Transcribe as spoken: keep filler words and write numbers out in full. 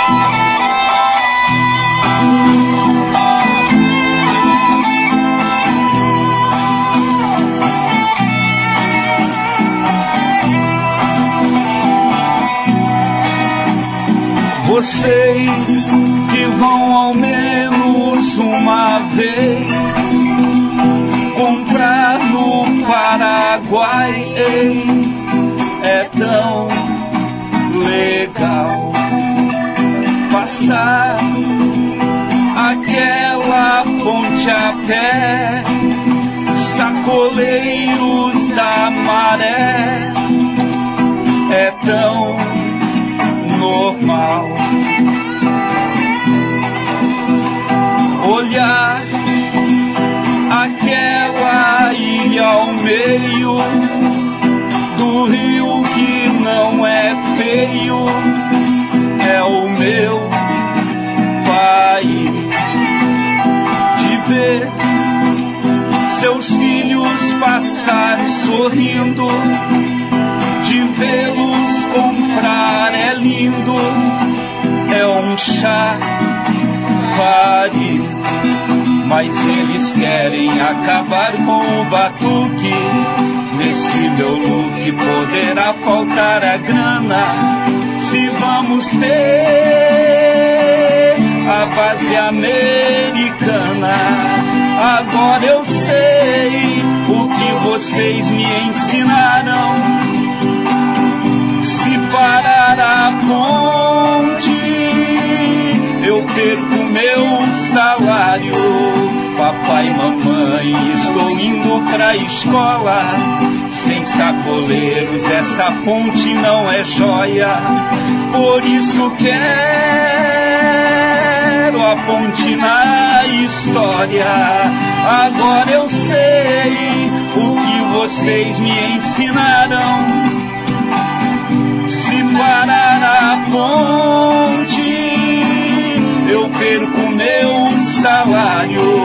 Vocês que vão ao menos uma vez comprar no Paraguai, ei, é tão legal passar aquela ponte a pé, sacoleiros da maré, é tão normal olhar aquela ilha ao meio do rio que não é feio, é o meu país. De ver seus filhos passar sorrindo, de vê-los comprar é lindo, é um chá Paris, mas eles querem acabar com o batuque. Nesse meu look poderá faltar a grana, se vamos ter a base americana. Agora eu sei o que vocês me ensinaram. Se parar a ponte, eu perco meu salário. Papai e mamãe, estou indo pra escola. Sem sacoleiros essa ponte não é joia. Por isso quero a ponte na história. Agora eu sei o que vocês me ensinaram. Se parar a ponte, eu perco meu salário.